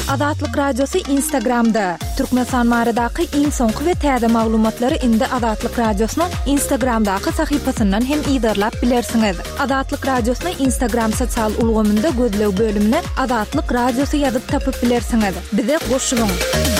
Azatlyk Radiosu Instagramda. Türkmenistan maradaky iň soňky we täze maglumatlary indi Azatlyk Radiosynyň Instagramdaky sahypasyndan hem ýerlap bilersiňiz. Azatlyk Radiosynyň Instagram sosial ulgamynda gözlew bölümine Azatlyk Radiosu ýazyp tapyp bilersiňiz. Bize goşulyň.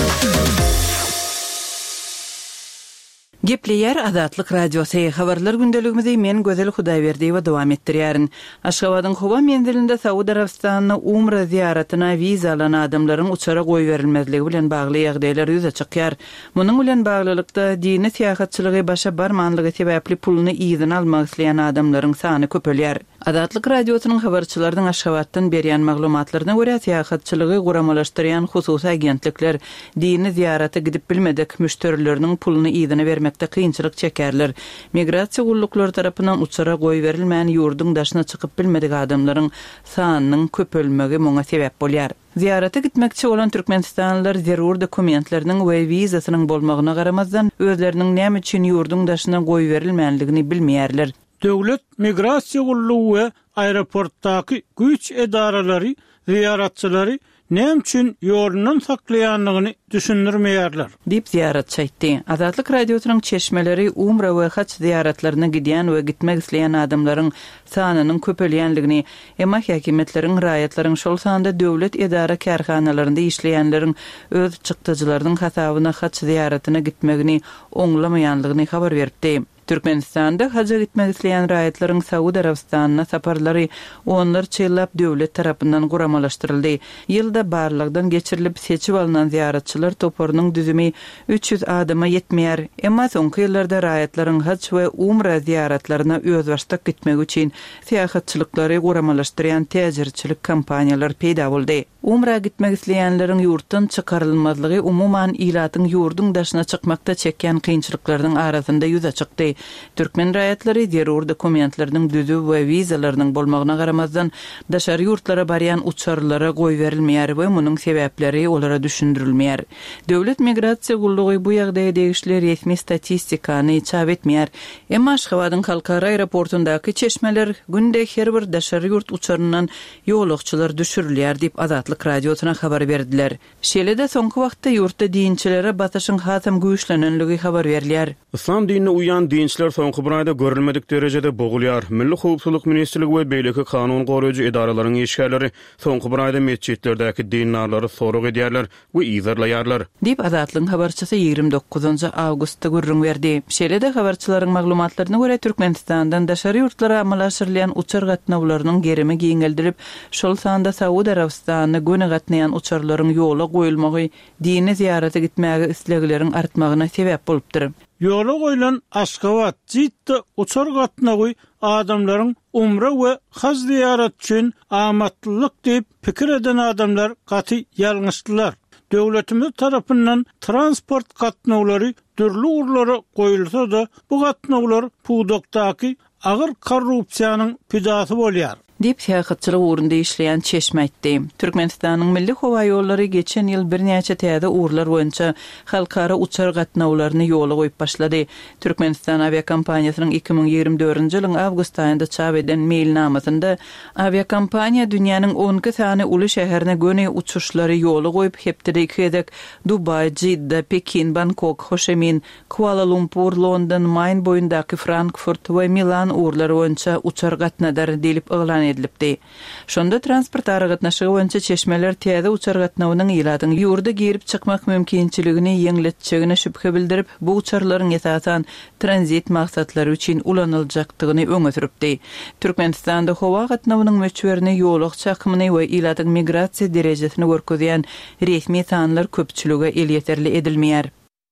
Gepleyer Azatlyk Radiosu habarlar gündeligimizi men Gözel Hudaýberdiýewa dowam etdirýärin. Aşgabatyň Howa menzilinde Saud Arabistanyna umra ziýaratyna wiza alan adamlaryň uçara goýberilmezligi bilen bagly ýagdaýlar ýüze çykýar. Munyň bilen baglylykda dini syýahatçylygy başa barmanlygy sebäpli puluny ýygyny almak isleýän adamlaryň sany köpelýär. Azatlyk Radiosynyň habarçylaryň Aşgabatdan berýän maglumatlaryna görä syýahatçylygy guramalaşdyrýan hususy agentlikler dini ziýarata gidip bilmedik müşterileriniň puluny ýygyny vermekde kynçylyk çekerler. Migrasiýa gullukları tarapyndan uçara goýberilmän ýurdun daşyna çykyp bilmedik adamlaryň sanynyň köpelmegi muňa sebäp bolýar. Ziýarata gitmekçi olan Türkmenistanlylar zerur dokumentleriniň we wizasynyň bolmagyna garamazdan özleriniň näme üçin ýurdun daşyna goýberilmänligini bilmeýärler. Döwlet migrasiýa gullugy we aeroportdaky güç edaralary ziyaratçylary näme üçin ýolundan saklaýanlygyny düşündirmeýärler. Dip ziyaratçy aýtdy. Azatlyk Radiosynyň çeşmeleri umra we haç ziyaratlaryna gidýän we gitmek isleýän adamlaryň sanynyň köpelýänligini, emma häkimetleriň raýatlaryň şol sanda döwlet edara kärhanalaryna işleýänleriň öz çykdyjylarynyň hasabyna haç ziyaratyna gitmegini oňlamaýanlygyny habar berdi. Türkmenistanda haja gitmek isleýän raýatlaryň Saud Arabistanına saparlary onlar çylap döwlet tarapyndan guramalaşdyryldy. Ýylda barlygdan geçirilip seçip alynan ziyaratçylar toporunyň düzümi 300 adama ýetmeýär. Emma soňky ýyllarda raýatlaryň haç we umra ziyaratlaryna özbaşdak gitmek üçin syýahatçylyklary guramalaşdyrýan täzirçilik kampaniýalary peýda boldy. Umra gitmek isleýänleriň ýurtdan çykarylmazlygy umuman ilatyň ýurdun daşyna çykmakda çekýän kynçylyklaryň arasynda ýüze çykdy. Türkmen raýatlary zerur dokumentleriniň düzü we wizalarynyň bolmagyna garamazdan daşary ýurtlara barýan uçarlara goýberilmeýär we munyň sebäpleri olara düşündirilmeýär. Döwlet migrasiýa gullugy bu ýagdaýa degişli resmi statistikany çap etmeýär. Emma Aşgabatyň halkara aeroportundaky çeşmeler günde her bir daşary ýurt uçaryndan ýolukçylar düşürilýär diýip Azatlyk Radiosyna habar berdiler. Şeýle-de soňky wagtda ýurtda dinçilere batyşyň hasam güýçlenenligi habar berilýär. İslam dinine uyan dinçiler soňky bir aýda görülmedik derejede bogulýar. Milli Howpsuzlyk Ministrligi we beýleki kanun goraýjy edaralaryň işgärleri soňky bir aýda mesçitlerdäki dinarlary sorag edýärler we ýazarlaýarlar. Dip Azatlyň habarçysy 29 awgustda gürrüň berdi. Şeýle-de habarçylaryň maglumatlaryna görä Türkmenistandan daşary ýurtlara amallaşdyrylýan uçar gatnawlarynyň gerimi giňeldirip, şol sanda Saud Arabistanyna göne gatnaýan uçarlaryň ýola goýulmagy dini ziýarata gitmäge islegleriň artmagyna sebäp bolupdyr. Yola goýulan Aşgabat ciddi uçar gatnagy adamlaryň umra we haj ziyarat üçin amatlylyk diýip pikir eden adamlar gaty ýalňyşdylar. Döwletimiz tarapyndan transport gatnawlary türlü urlara goýulsa da bu gatnawlar puwdakdaky agyr korrupsiýanyň pidasy bolýar. Dip syýahatçylyk urunda işleýän çeşme aýtdy. Türkmenistanyň milli howa ýollary geçen ýyl bir näçe täze urlar boýunça halkara uçar gatnawlaryny ýola goýup başlady. Türkmenistan aviakompaniýasynyň 2024-nji ýylyň awgust aýynda çap eden mailnamasynda aviakompaniýa dünýäniň 10 sany uly şäherine göne uçuşlary ýola goýup hepde kedek Dubay, Cidda, Pekin, Bangkok, Ho Chi Minh, Kuala Lumpur, London, Main boýundaky Frankfurt we Milan urlary boýunça uçar gatnadar diýip ýylan edilipdi. Şonda transport aragatnaşygy boýunça çeşmeler täze uçar gatnawynyň ýyladyň ýurda girip çykmak mümkinçiligini ýeňletçigine şüphe bildirip, bu uçarlaryň esasan tranzit maksatlary üçin ulanyljakdygyny öňe süripdi. Türkmenistanda howa gatnawynyň möçberini ýoluk çakymyny we ýyladyň migrasiýa derejesini görkezýän resmi sanlar köpçülüge el ýeterli edilmeýär.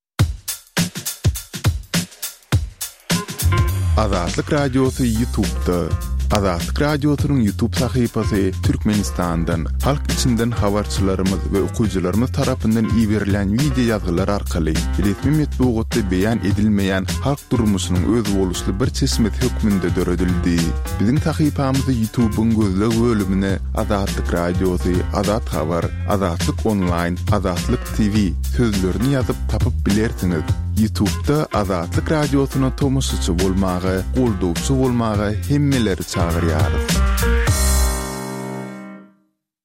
Azatlyk Radiosu YouTube'da. Azatlyk Radiosynyň YouTube sahypasy Türkmenistandan, halk içinden habarçylarymyz we okuwçylarymyz tarapyndan ýiberilen video ýazgylar arkaly resmi metbuatda beýan edilmeýän halk durmuşynyň öz boluşly bir çeşme hökmünde döredildi. Biziň sahypamyzy YouTube'un gözleg bölümine Azatlyk Radiosy, Azat Habar, Azatlyk Online, Azatlyk TV sözlerini ýazyp tapyp bilersiňiz. YouTube'da Azatlyk Radiosyna tomoşçy bolmagy, goldowçy bolmagy hemmeleri çağırýarys.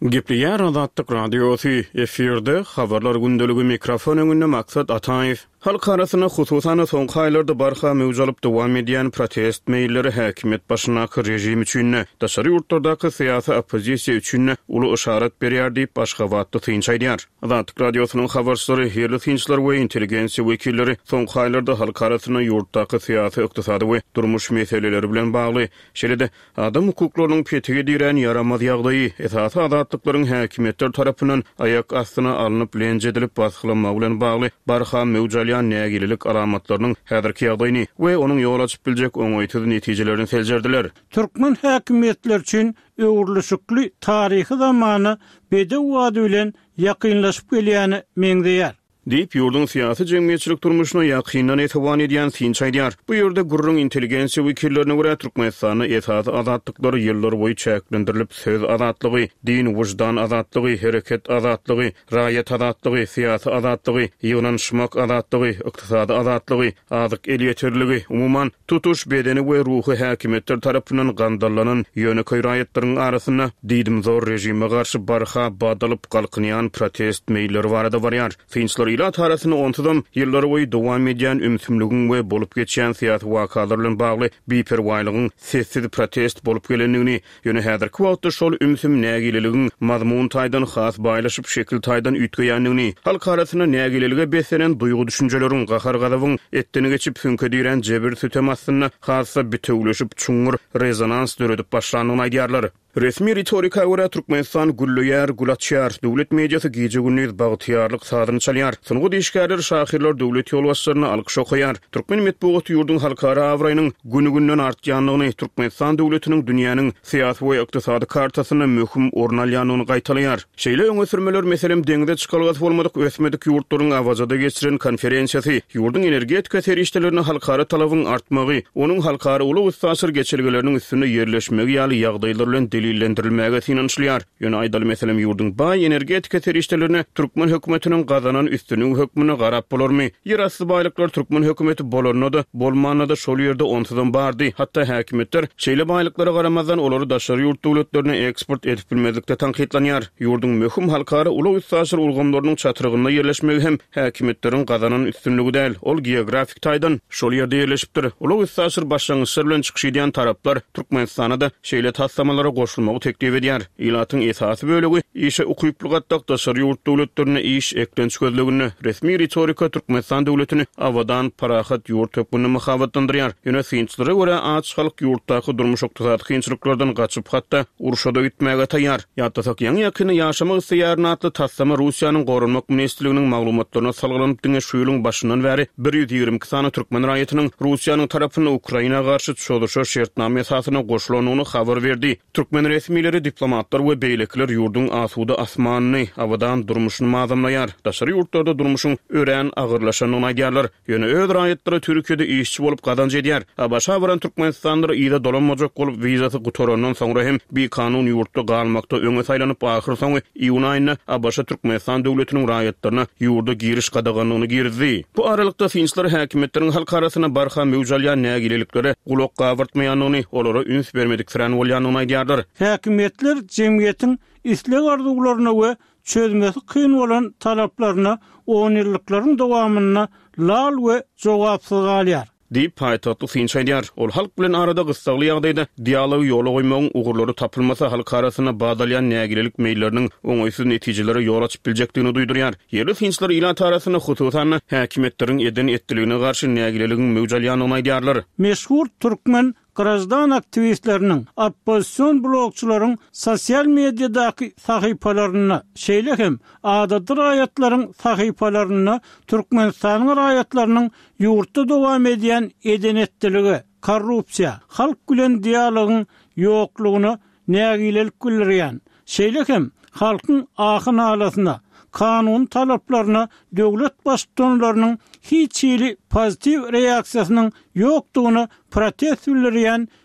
Gepliyer Azatlyk Radiosu efirde habarlar gündöligi mikrofon öňünde maksat Ataýew. Halk arasına hususan soňky aýlarda barha mewjulup dowam edýän protest meýilleri häkimet başynaky rejim üçin, daşary ýurtlardaky syýasy oppozisiýa üçin uly işaret berýär diýip başga wagtda tynç aýdýar. Azatlyk Radiosynyň habarçylary herli tynçlar we intelligensiýa wekilleri soňky aýlarda halk arasına ýurtdaky syýasy, ykdysady we durmuş meseleleri bilen bagly, şeýle-de adam hukuklarynyň petigi diýen yaramaz ýagdaýy esasy azatlyklaryň häkimetler tarapyndan ayak astyna alınıp lenjedilip basgylamagy bilen bagly barha mewjulýan nägililik alamatlarynyň häzirki ýagdaýyny we onuň ýol açyp biljek oňoýtyz netijelerini seljerdiler. Türkmen häkimetler üçin öwrülüşikli taryhy zamany bedew wady bilen ýakynlaşyp gelýäni meňdeýär. Deyip yurdun siyasi cemiyetçilik durmuşuna yakinden etiban ediyen tynç aýdýar. Bu ýerde gurrun intelligensiýa wekillerine görä Türkmenistany esasy azatlyklary ýyllar boýy çäklendirilip söz azatlygy, din wujdan azatlygy, hereket azatlygy, raýat azatlygy, syýasy azatlygy, ýygynşmak azatlygy, ykdysady azatlygy, azyk el ýeterligi, umuman tutuş bedeni we ruhy häkimetler tarapyndan gandallanan ýöneköy raýatlaryň arasyna diýdim zor rejime garşy barha badalyp galkynýan protest meýilleri barada barýar. Tynçlar ila tarasını ontudum yılları boyu dowam edýän ümsümlügün we bolup geçýän syýasy wakalar bilen bagly biperwaýlygyň sessiz protest bolup gelendigini ýöne häzirki wagtda şol ümsüm nägililigiň mazmun taýdan has baýlaşyp şekil taýdan ütgeýändigini, halk arasynda nägililige besenen duýgu düşünjeleriň gahar gadabyň etdeni geçip hünkü diýen jebir sütemasyna hassa bitewleşip çuňur rezonans döredip başlanyny aýdýarlar. Resmi ritorika görä Türkmenistan gulluýar, gulatçar, döwlet mediýasy gije gündüz bagtyýarlyk sadyny çalýar. Soňky diýişgärler şahyrlar döwlet ýolbaşçylaryna alkyş okaýar. Türkmen medeniýet ýurdun halkara awraýynyň günü-günden artýanlygyny, Türkmenistan döwletiniň dünýäniň syýasy we ykdysady kartasyny möhüm orun alýanyny gaýtalýar. Şeýle öňe sürmeler meselem deňde çykalgat bolmadyk ösmedik ýurtlaryň awajada geçiren konferensiýasy, ýurdun energetika serişdelerini halkara talabyň artmagy, onuň halkara uly ustaşyr geçirgeleriniň üstüne ýerleşmegi ýaly ýagdaýlar bilen delillendirilmäge tinançlyar. Ýöne aýdaly meselem ýurdun baý energetika serişdelerini Türkmen hökümetiniň gazanan üstünün hökmüne garap bolarmy? Ýerasty baýlyklar Türkmen hökümeti bolarnada, bolmanada şol ýerde onsudan bardy. Hatda häkimetler şeýle baýlyklara garamazdan olary daşary ýurt döwletlerine eksport edip bilmezlikde tanqidlanýar. Ýurdun möhüm halkara uly ustaşyr ulgamlarynyň çatyrygynda ýerleşmegi hem häkimetleriň gazanan üstünlügi däl, ol geografik taýdan şol ýerde ýerleşipdir. Uly ustaşyr başlangyçlar bilen çykyş edýän taraplar Türkmenistana da şeýle taslamalara goşulmagy teklip edýär. Ilatyň esasy bölegi işe ukyply gatdak daşary ýurt döwletlerine iş eklenç gözlegini resmi ritorika Türkmenistan döwletini awadan parahat ýurt hökmüne muhabatlandyrýar. Ýöne synçlara görä aç halk ýurtdaky durmuş ykdysady kynçylyklardan gaçyp hatda uruşa da gitmäge taýýar. Ýa-da ýaňy ýakyny ýaşamak isteýärni atly taslama Russiýanyň gorunmak ministrliginiň maglumatlaryna salgynyp diňe şu ýylyň başyndan bäri 122 sany türkmen raýatynyň Russiýanyň tarapyna Ukraina garşy çoluşa şertname esasyna goşulanyny habar berdi. Türkmen resmileri, diplomatlar we beýlekler ýurdun asuda asmanyny awadan durmuşyny mazamlaýar. Daşary ýurtlarda durmuşyň ören agyrlaşanyny aýdýarlar. Ýöne öz raýatlary Türkiýede işçi bolup gazanç edýär. Başa baran Türkmenistanlylar ýa-da dolanmajak bolup wizaty gutorandan soňra hem bir kanun ýurtda galmakda öňe saýlanyp ahyr soňy iýun aýyna başa Türkmenistan döwletiniň raýatlaryna ýurda giriş gadaganyny girdi. Bu aralykda finçler häkimetleriň halk arasyna barha mewjulýan nägililiklere gulak gawurtmaýanyny, olara üns bermedik fren bolýanyny aýdýarlar. Häkimetler jemgyýetiň isleg arzuwlaryna we çözmesi kyn bolan talaplaryna 10 ýyllyklaryň dowamyna lal we jogapsyz galýar. Deyip paýtatly finç aýdýar. Ol halk bilen arada gysgaly ýagdaýda dialog ýola goýmagyň ugurlary tapylmasa halk arasynda badalýan nägililik meýilleriniň oňoýsuz netijeleri ýol açyp biljekdigini duýdurýar. Ýerli finçler ila tarasyna hususan häkimetleriň eden etdiligine garşy nägililigiň mewjulýanyny aýdýarlar. Meşhur türkmen grajdan aktivistlerinin, oppozisiyon blogçuların sosyal medyadaki sahipalarına, şeýle hem adadır ayetlerin sahipalarına Türkmenistan'ın ayetlerinin yurtta dowam edýän edenettiligi, korrupsiýa, halk bilen dialogyň ýoklugyny nägilelik bildirýän, şeýle hem halkyň ahyn alasyna, kanun talaplarına döwlet başçylarynyň hiç ýyly pozitiv reaksiýasynyň ýokdugyny protest bildirýän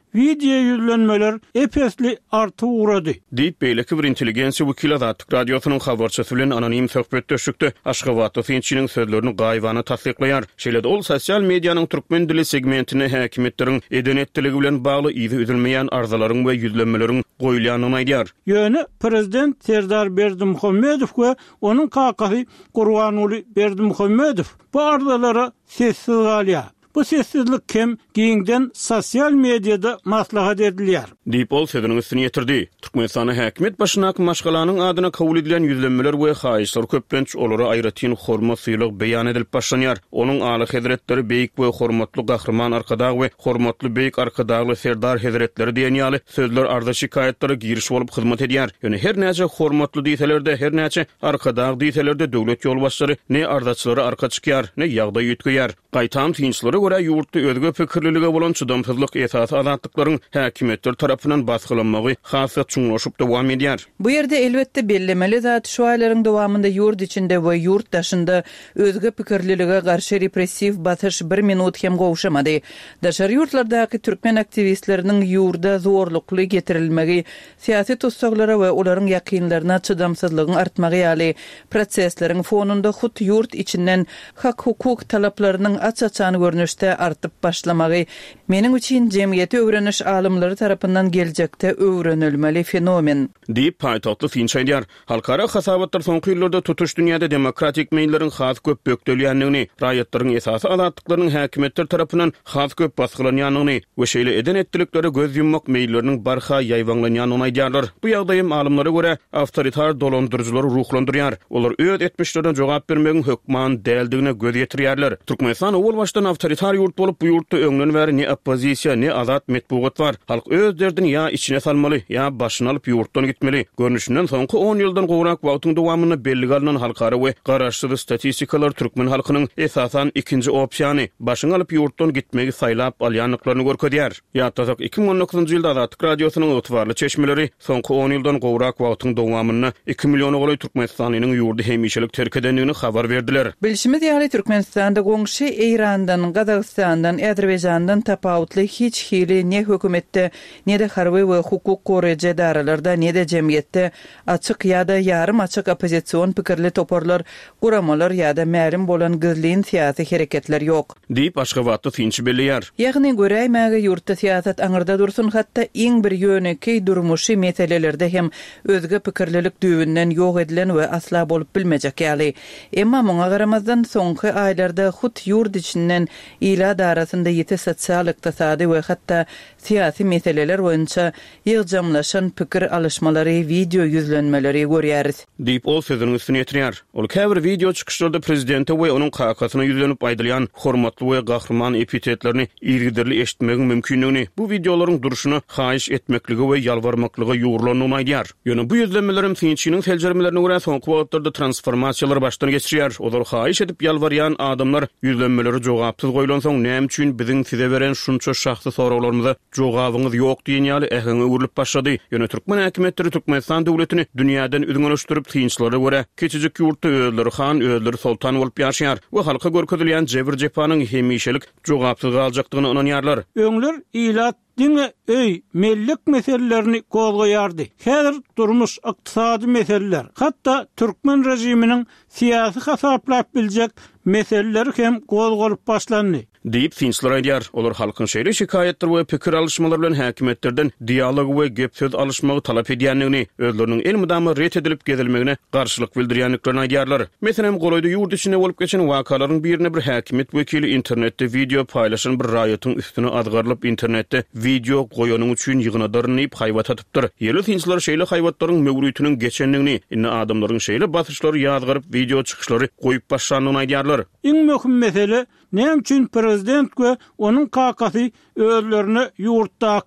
video yüzlenmeler epesli artı uğradı. Deyip beýleki bir intelligensiya wekili Azatlyk radiosynyň habarçysy bilen anonim söhbet döşükdi. Aşgabatda Finçiniň sözlerini gaýwany tasdiklaýar. Şeýle ol sosial mediýanyň türkmen dili segmentine häkimetleriň edenetdiligi bilen bagly izi üzülmeýän arzalaryň we yüzlenmeleriň goýulyanyny aýdýar. Ýöne Prezident Serdar Berdimuhammedow we onuň kakasy Gurbanuly Berdimuhammedow bu arzalara sessiz galýar. Bu sessizlik kim giňden sosial mediada maslahat edilýär. Diýip ol sözüniň üstüne ýetirdi. Türkmenistana häkimet başynaky maşgalanyň adyna kabul edilen yüzlenmeler we haýyşlar köplenç olara aýratyn horma syýlyk beýan edilip başlanýar. Onuň aly hazretleri beýik we hormatly gahrman arkadag we hormatly beýik arkadagly Serdar hazretleri diýen ýaly sözler arda şikayetlere giriş bolup hyzmat edýär. Ýöne her näçe hormatly diýselerde, her näçe arkadag diýselerde döwlet ýolbaşçylary ne ardaçylary arka çykýar, ne ýagdaý ýetgeýär. Gaýtan tinçlary göre ýurtda özge pikirliligi bolan çydamsızlyk esasy azatlyklaryň häkimetler tarapyndan basgylanmagy hasat çuňlaşyp dowam edýär. Bu ýerde elbetde bellemeli zat şu aýlaryň dowamında ýurt içinde we ýurt daşynda özge pikirlilige garşy repressiv batyş 1 minut hem gowşamady. Daşary ýurtlardaky türkmen aktivistleriniň ýurda zorlukly getirilmegi, siýasy tutsaklara we olaryň ýakynlaryna çydamsızlygyň artmagy ýaly prosesleriň fonunda hut ýurt içinden hak hukuk talaplarynyň açaçany görnüşde artyp başlamagy meniň üçin jemgyýeti öwreniş alymlary tarapyndan geljekde öwrenilmeli fenomen. Diýip paýtagtly Finç aýdýar. Halkara hasabatlar soňky ýyllarda tutuş dünýäde demokratik meýillerin has köp bökdelýänligini, raýatlaryň esasy azatlyklarynyň häkimetler tarapyndan has köp basgylanýanyny we şeýle edenetdilikleri göz yummak meýilleriniň barha ýaýwanlanýanyny aýdýarlar. Bu ýagdaýym alymlara görä awtoritar dolandyrjylar ruhlandyrýar. Olar öz etmişlerine jogap bermegiň hökman däldigine göz ýetirýärler. Türkmenistan owul başdan awtoritar ýurt bolup bu ýurtda öňden bäri ne oppozisiýa, ne azat metbugat bar. Halk öz derdini ýa içine salmaly, ýa başyny alyp ýurtdan gitmeli. Görnüşinden soňky 10 ýyldan gowrak wagtyň dowamyny belli galynan halkara we garaşsyz statistikalar türkmen halkynyň esasan ikinji opsiýany başyny alyp ýurtdan gitmegi saýlap alýanlyklaryny görkezýär. Ýa-da 2019-njy ýylda Azatlyk radiosynyň ýetwarly çeşmeleri soňky 10 ýyldan gowrak wagtyň dowamyny 2 million goly türkmenistanyň ýurdy hemişelik terk edenligini habar berdiler. Bilşimiz ýaly Türkmenistanda goňşy Eýrandan, Gazagstandan, Äzerbaýjandan tapawutly hiç hili ne hökümetde, ne de harby we hukuk goraýjy daralarda, ne de jemgyýetde açyk ýa-da ýarym açyk opozisiýon pikirli toporlar, guramalar ýa-da märim bolan gizlin siýasy hereketler ýok. Diýip Aşgabatda Finç belleýär. Ýagny göräýmäge ýurtda siýasat aňyrda dursun, hatda iň bir ýöneki durmuşy meselelerde hem özge pikirlilik düwünden ýok edilen we asla bolup bilmejek ýaly. Emma muňa garamazdan soňky aýlarda hut ýurt içinden ila darasynda ýete sosial, ykdysady we hatda siýasy meseleler boýunça ýygjamlaşan pikir alışmalary, video yüzlenmeleri görýäris. Diýip ol sözüniň üstüne ýetirýär. Ol käbir video çykyşlarda prezidenti we onuň kakasyna yüzlenip aýdylýan hormatly we gahrman epitetlerini ýergiderli eşitmegiň mümkinligini, bu videolaryň duruşyny haýyş etmekligi we ýalbarmaklygy ýurulanyny aýdýar. Ýöne bu yüzlenmelerim Finçiniň feljermelerini görän soňky wagtlarda transformasiýalar başdan geçirýär. Olar haýyş edip ýalbarýan adamlar yüzlenmeleri jogapsyz goýulan soň näme üçin biziň size beren şunça şahsy soraglарymyza jogabyňyz ýok diýen ýaly ähňe urulyp başlady. Ýöne türkmen häkimetleri Türkmenistan döwletini dünýäden üdüňleşdirip tinçlary görä keçijek ýurtda özleri han, özleri sultan bolup ýaşaýar we halka görkezilýän jebir jepanyň hemişelik jogapsyz galjakdygyny ynanýarlar. Öňler ilat dine öy mellik meselelerini golgaýardy. Häzir durmuş ykdysady meseleler, hatda türkmen rejiminiň siýasy hasaplap biljek meseleleri hem golgalyp başlandy. Diýip Finçler aýdýar. Olar halkyň şeýle şikayetler we pikir alışmalary bilen häkimetlerden dialog we gep söz alışmagy talap edýänligini, özleriniň elmydamy ret edilip gezilmegine garşylyk bildirýänliklerini aýdýarlar. Meselem golaýda ýurt içinde bolup geçen wakalaryň birine bir häkimet wekili internetde video paýlaşan bir raýatyň üstüne adgarylyp internetde video goýanyň üçin ýygynadyrynyp haýwat atypdyr. Ýerli Finçler şeýle haýwatlaryň möwrütiniň geçenligini, inne adamlaryň şeýle basyşlary ýazgaryp video çykyşlary goýup başlanyny aýdýarlar. Iň möhüm mesele näme üçin prezident we onuň kakasy özlerine ýurtdaky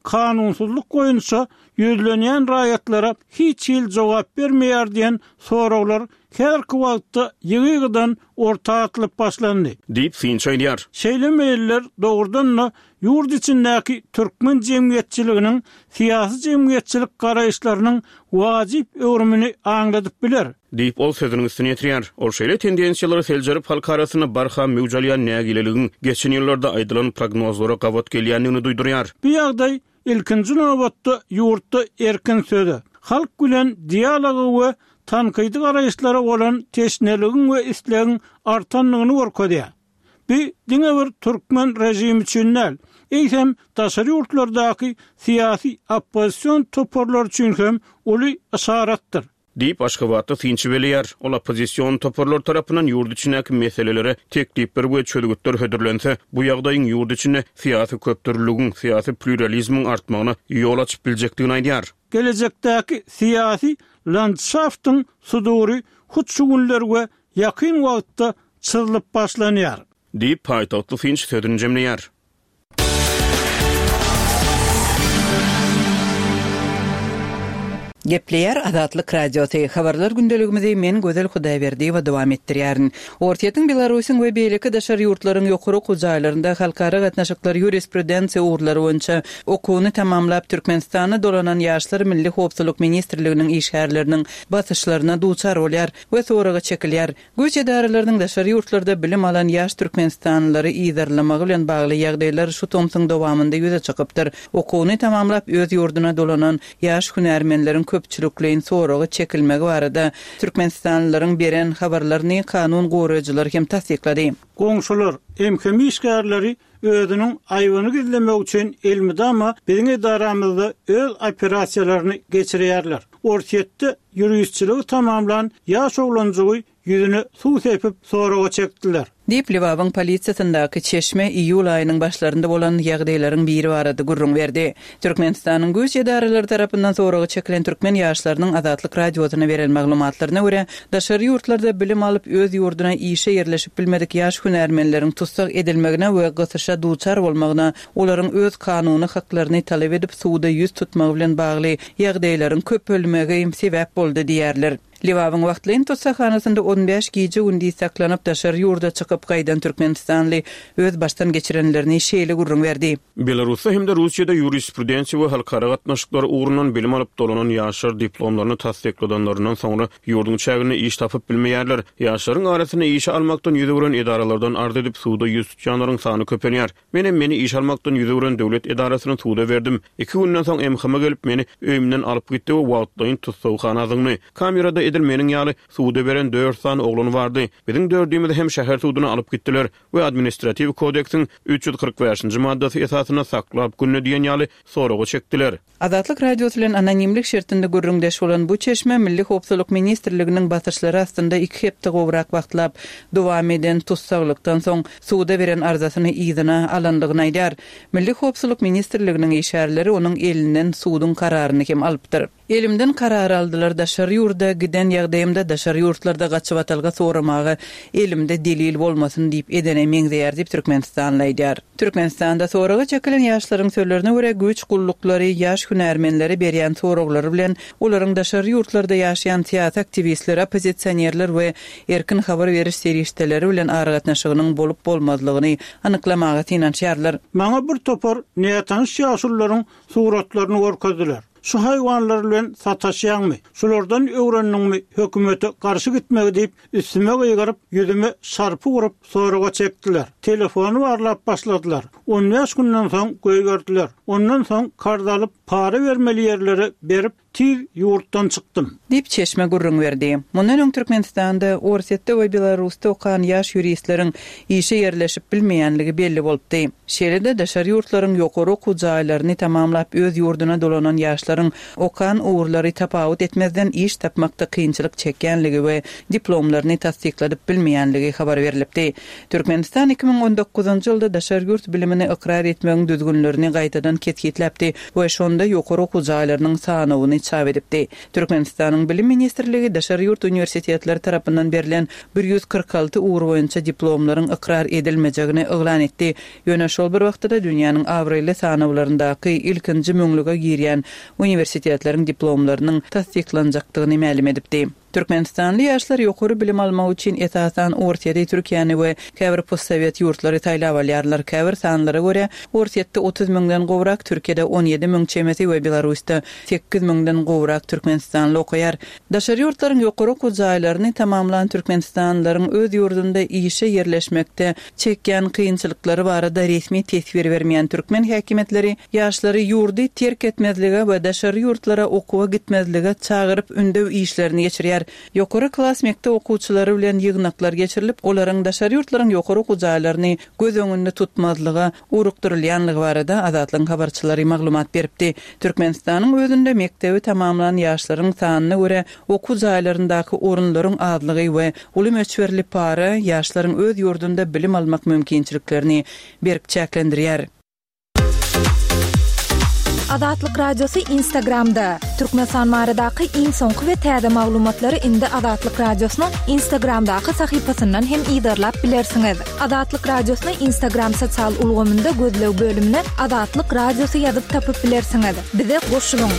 kanunsuzluk boyunça yüzlenen raýatlara hiç il jogap bermeýär diýen soraglar herki wagtda ýygydan orta atlyp başlandy. Diýip finçaýdýar. Şeýlemeýler dogrudan ýurt içindäki türkmen jemgyýetçiliginiň syýasy jemgyýetçilik garaýşlarynyň wajyp öwrümini aňladyp biler. Diýip ol sözüniň üstüne ýetirýär. O şeýle tendensiýalary seljerip halk arasyna barha mewjalýan nägileligin geçen ýyllarda aýdylan prognozlara gawat gelýänini duýdurýar. Bu ýagdaý ilkinji nowbatda ýurtda erkin söze, halk bilen dialogy we tankydy garaýşlara bolan teşneligin we islegiň artanlygyny görkezýär. Bu diňe bir türkmen rejimi üçin näl, eýsem daşary ýurtlardaky syýasy oppozisiýon toporlar üçin hem uly asaratdyr. Diýip Aşgabatda finçi belýär. Ol oppozisiýon toporlar tarapyndan ýurt içindäki meselelere teklipler we çölgütler hödürlense, bu ýagdaýyň ýurt içinde syýasy köpdürlügiň, syýasy pluralizmiň artmagyna ýol açyp biljekdigini aýdýar. Gelecekdäki syýasy landşaftyň sudury hut şu günler we ýakyn wagtda çyzylyp başlanýar. Diýip paýtagtly finç sözüni jemleýär. Gepleyer Azatlyk Radiosu habarlar gündeligimizi men Gözel Hudaýberdi we dowam etdirýärin. Ortaýatyň Belarusyň we beýleki daşary ýurtlaryň ýokary gujaýlarynda halkara gatnaşyklar ýurisprudensiýa ugrulary boýunça okuwyny tamamlap Türkmenistany dolanan ýaşlar Milli Howpsuzlyk Ministrliginiň işgärleriniň basyşlaryna duçar bolýar we soraga çekilýär. Güç edaralarynyň daşary ýurtlarda bilim alan ýaş türkmenistanlylary ýyzarlamagy bilen bagly ýagdaýlar şu tomsyň dowamynda ýüze çykypdyr. Okuwyny tamamlap öz ýurduna dolanan ýaş hünärmenleriň köpçülüklerin soragy çekilmegi barada Türkmenistanlylaryň beren habarlaryny kanun goraýjylary hem tasdiklady. Goňşular, emkem işgärleri özüniň aýbyny gizlemek üçin elmidama biziň edaramyzda öz operasiýalaryny geçirýärler. Ortaýatda ýürüýüşçiligi tamamlan ýaş oglanjygy ýüzüne suw sepip soraga çekdiler. Diýip Liwabyň polisiýasyndaky çeşme iýul aýynyň başlarynda bolan ýagdaýlaryň biri barada gurrun berdi. Türkmenistanyň güç edaralary tarapyndan soraga çekilen türkmen ýaşlarynyň Azatlyk Radiosyna beren maglumatlaryna görä, daşary ýurtlarda bilim alyp öz ýurduna işe ýerleşip bilmedik ýaş hünärmenleriň tutsak edilmegine we gysyrça duçar bolmagyna, olaryň öz kanuny haklaryny talep edip suwda ýüz tutmagy bilen bagly ýagdaýlaryň köp bölmegi sebäp boldy diýerler. Liwabyň wagtlyň tutsakhanasyna 15 gije gündi saklanyp daşary ýurda çykyp gaýdan Türkmenistanly öz başdan geçirenlerini şeýle gurrun berdi. Belarusda hem de Russiýada ýurisprudensiýa we halkara gatnaşyklar ugrundan bilim alyp dolanan ýaşlar diplomlaryny tasdikladanlaryndan soňra ýurdun çägine iş tapyp bilmeýärler. Ýaşlaryň arasyna iş almakdan ýüzüren edaralardan ardy edip suwda ýüz tutjanlaryň sany köpenýär. Meni iş almakdan ýüzüren döwlet edarasyna suwda berdim. 2 günden soň emhime gelip meni öýümden alyp gitdi we wagtlaýyn tutsawhanasyny kamerada edilmeniň ýaly suwda beren 4 sany oglany bardy. Biziň dördüýümizde hem şäher suwdyna alyp gitdiler we administrativ kodeksin 345-nji maddasy esasyna saklap günne diýen ýaly soraga çekdiler. Azatlyk Radiosu bilen anonimlik şertinde gurrundaş bolan bu çeşme Milli Howpsuzlyk Ministrliginiň basyşlary astynda 2 hepde gowrak wagtlap dowam eden tutsaklykdan soň suwda beren arzasyny ýyzyna alandygyny aýdýar. Milli Howpsuzlyk Ministrliginiň işgärleri onuň elinden suwdyň kararyny hem alypdyr. Elimden karar aldylar daşary ýurda giden ýagdaýymda daşary ýurtlarda gaçyp atalga soramagy elimde delil bolmasyn diýip edene meňzeýär diýip Türkmenistanly aýdýar. Türkmenistanda soraga çekilen ýaşlaryň sözlerine görä güç gullukları ýaş hünärmenleri berýän soraglary bilen olaryň daşary ýurtlarda ýaşaýan siýasat aktivistleri, opozisiýerler we erkin habar beriş serişdeleri bilen aragatnaşygynyň bolup bolmazlygyny anyklamagy tinançýarlar. Maňa bir topar niýetaniş ýaşullaryň suratlaryny görkezdiler. Şu hayvanlar bilen sataşýanmy? Şulardan öwrendiňmi? Hökümete garşy gitmegi diýip üstüme gyýgaryp ýüzüme şarpy urup soraga çekdiler. Telefonu arlap başladylar. 15 günden soň göýgerdiler. Ondan soň kardalyp para bermeli ýerlere berip tir ýurtdan çykdym. Diýip çeşme gurrun berdi. Mundan öň Türkmenistanda, Orsetde we Belarusda okan ýaş ýuristleriň işe ýerleşip bilmeýänligi belli bolupdy. Şeýle daşary ýurtlaryň ýokary okujaýlaryny tamamlap öz ýurduna dolanan ýaşlaryň okan uğurlary tapawut etmezden iş tapmakda kynçylyk çekýänligi we diplomlaryny tasdikladyp bilmeýänligi habar berilipdi. Türkmenistan 2019-njy ýylda daşary ýurt bilimi bilimini ikrar etmegiň düzgünlerini gaýtadan ketkitläpdi we şonda ýokary okuw jaýlarynyň sanyny çap edipdi. Türkmenistanyň Bilim Ministrligi Daşary ýurt universitetleri tarapyndan berilen 146 ugur boýunça diplomlaryň ikrar edilmejegini eglan etdi. Ýöne şol bir wagtda dünýäniň awrely sanawlaryndaky ilkinji müňlüge girýän universitetleriň diplomlarynyň tasdiklanjakdygyny ma'lum edipdi. Türkmenistanly ýaşlar ýokary bilim almak üçin esasan ortaýa Türkiýany we käbir postsovet ýurtlary taýlap alýarlar. Käbir sanlara görä ortaýatda 30 000den gowrak, Türkiýede 17 000 çemeti we Belarusda 8 000den gowrak Türkmenistanly okuýar. Daşary ýurtlaryň ýokary okuw jaýlaryny tamamlanan Türkmenistanlylaryň öz ýurdunda işe yerleşmekde çekýän kynçylyklary barada resmi tesbir bermeýän türkmen häkimetleri ýaşlary ýurdy terk etmezlige we daşary ýurtlara okuwa gitmezlige çagyryp ündew işlerini geçirýär. Ýokary klass mekdep okuwçylary bilen ýygnaklar geçirilip, olaryň daşary ýurtlaryň ýokary okuw jaýlaryny göz öňünde tutmazlygy, urukdyrylýanlygy barada Azatlyň habarçylary maglumat beripdi. Türkmenistanyň özünde mekdebi tamamlanan ýaşlaryň sanyna görä okuw jaýlaryndaky orunlaryň azlygy we uly möçberli para ýaşlaryň öz ýurdunda bilim almak mümkinçiliklerini berip çäklendirýär. Azatlyk radiosu Instagramda. Türkmenistan maradaky iň soňky we täze maglumatlary indi Azatlyk radiosynyň Instagramdaky sahypasyndan hem ýydarlap bilersiňiz. Azatlyk radiosyny Instagram sosial ulgamynda gözlew bölümine Azatlyk radiosu ýazyp tapyp bilersiňiz. Bize goşulyň.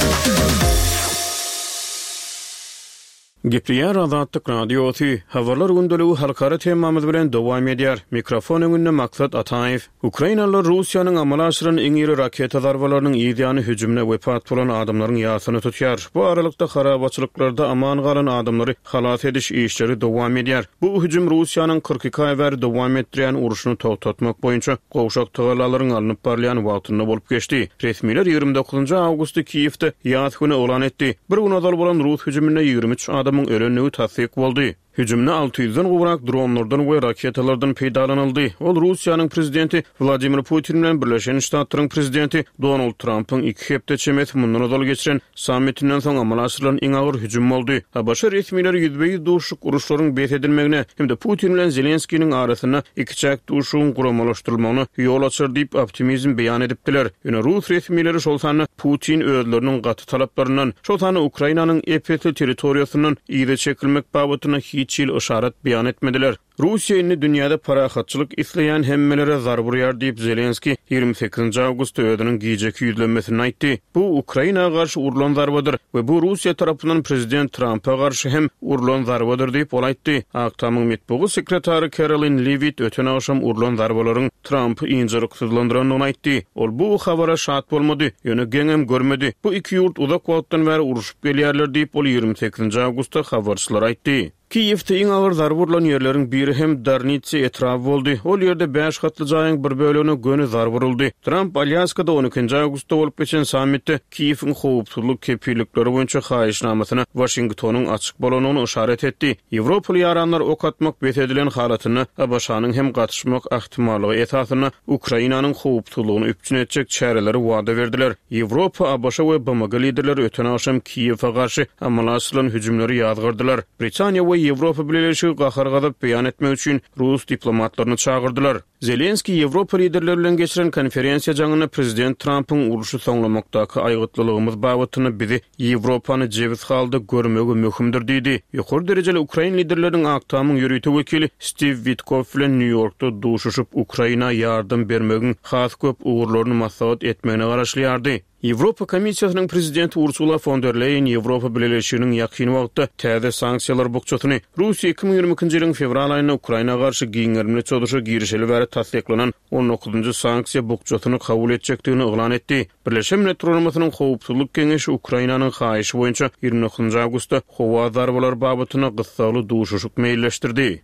Gepriýär Azatlyk radiosu habarlar gündeliği halkara temamyz bilen dowam edýär. Mikrofon öňünde Maksat Ataýew. Ukrainalılar Russiýanyň amal aşyran eňiri raketa zarbalarynyň ýa-da hüjümine wepat bolan adamlaryň ýasyny tutýar. Bu aralykda harabaçylyklarda aman galan adamlary halat ediş işleri dowam edýär. Bu hüjüm Russiýanyň 42 aý bäri dowam etdirýän uruşyny togtatmak boýunça gowşak tagallalaryň alınıp barlayan wagtynda bolup geçdi. Resmiler 29 awgustda Kiýewde ýaz güni elan etdi. Bir günadal bolan Rus hüjümine 23 adamyň ölenligi tasdik boldy. Hüjümne 600'den gowrak dronlardan we raketalardan peýdalanyldy. Ol Russiýanyň prezidenti Vladimir Putin bilen Birleşen Ştatlaryň prezidenti Donald Trump'yň 2 hepde çemet mundan dal geçiren sammitinden soň amal aşyrylan iň agyr hüjüm boldy. Habaşa resmiler ýüzbeýi duşuk uruşlaryň beýt edilmegine hem-de Putin bilen Zelenskiň arasyna iki çäk duşugyň guramalaşdyrylmagyny ýol açar diýip optimizm beýan edipdiler. Ýöne Rus resmileri şol sany Putin özleriniň gaty talaplaryndan, şol sany Ukrainanyň epetli territoriýasyndan ýyda çekilmek babatyna hiç ýyl işaret beýan etmediler. Russiýa indi dünýäde parahatçylyk isleýän hemmelere zar burýar diýip Zelenski 28 awgustda özüniň giýjeki ýüzlenmesini aýtdy. Bu Ukrainaga garşy urulan zarbadyr we bu Russiýa tarapyndan prezident Trump'a garşy hem urulan zarbadyr diýip ol aýtdy. Aktamyň metbugy sekretary Caroline Levitt öten akşam urulan zarbalaryň Trump'y injiriksyzlandyrynyny aýtdy. Ol bu habara şat bolmady, ýöne geňem görmedi. Bu iki ýurt uzak wagtdan bäri uruşup gelýärler diýip ol 28 awgustda habarçylar aýtdy. Kiýewde iň agyr zarba urulan ýerleriň biri hem Darnitsa etrafy boldy. Ol ýerde 5 gatly jaýyň bir bölegi göni zarba uruldy. Trump Alyaskada 12 awgustda bolup geçen sammitde Kiýewiň howpsuzlyk kepillikleri boýunça haýyşnamasyna Washingtonyň açyk bolanyny işaret etdi. Ýewropaly ýaranlar ok atmak bet edilen halatyny Abaşanyň hem gatışmak ähtimallygy esasyna Ukrainanyň howpsuzlygyny üpçün etjek çäreleri wada berdiler. Ýewropa, Abaşa we BMG liderleri öten akşam Kiýewе garşy amal aşyrylan hüjümleri ýazgyrdylar. Britaniýa we Ýewropa Birleşigi gahargadyp beýan etmek üçin Rus diplomatlaryny çağırdylar. Zelenski Ýewropa liderleri bilen geçiren konferensiýa jaňyna prezident Trump'yň uruşy soňlamakdaky aýgytlylygymyz babatyny bizi Ýewropany jewiz halda görmegi möhümdir diýdi. Ýokary derejeli Ukraina liderleriniň aktamyň ýürütü wekili Steve Witkoff bilen New Yorkda duşuşup Ukraina ýardym bermegiň has köp ugurlaryny maslahat etmegine garaşlýardy. Ýewropa Komissiýasynyň prezidenti Ursula von der Leyen Ýewropa Birleşiginiň ýakyn wagtda täze sanksiýalar bokçatyny Russiýa 2020-nji ýylyň fevral aýynda Ukrainaga garşy giňermeli çoduşa girişeli bäri tasdiklanan 19-njy sanksiýa bokçatyny kabul etjekdigini eglan etdi. Birleşen Milletler Guramasynyň howpsuzlyk keňeşi Ukrainanyň haýyşy boýunça 29 awgustda howa zarbalary babatyna gysgaly duşuşyk meýilleşdirdi.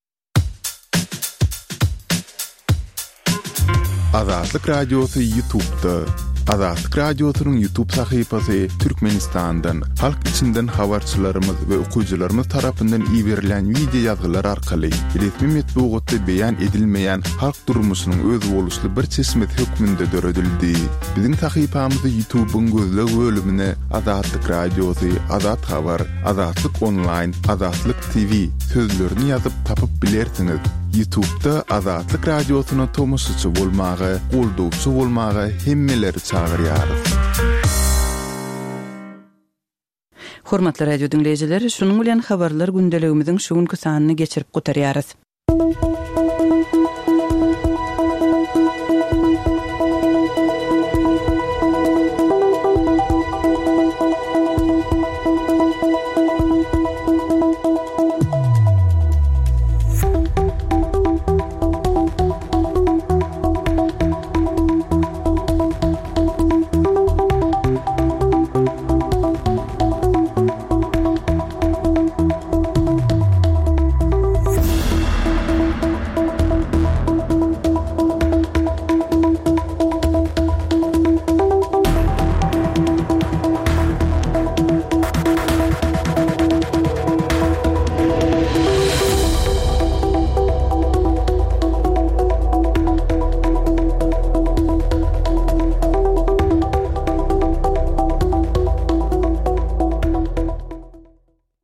Azatlyk radiosu YouTube'da. Azatlyk radiosynyň YouTube sahypasy Türkmenistandan, halk içinden habarçylarymyz we okuwçylarymyz tarapyndan ýiberilen video ýazgylar arkaly resmi metbugatda beýan edilmeýän halk durmuşynyň öz boluşly bir çeşmet hökmünde döredildi. Biziň sahypamyzda YouTube'un gözle bölümine Azatlyk radiosu, Azat habar, Azatlyk online, Azatlyk TV sözlerini ýazyp tapyp bilersiňiz. YouTube'da Azatlyk Radiosyna tomoşçy bolmagy, goldowçy bolmagy hemmeleri çagyrýarys. Hormatly radio dinleýijileri, şunuň bilen habarlar gündeligimiziň şu günkü sanyny geçirip gotarýarys.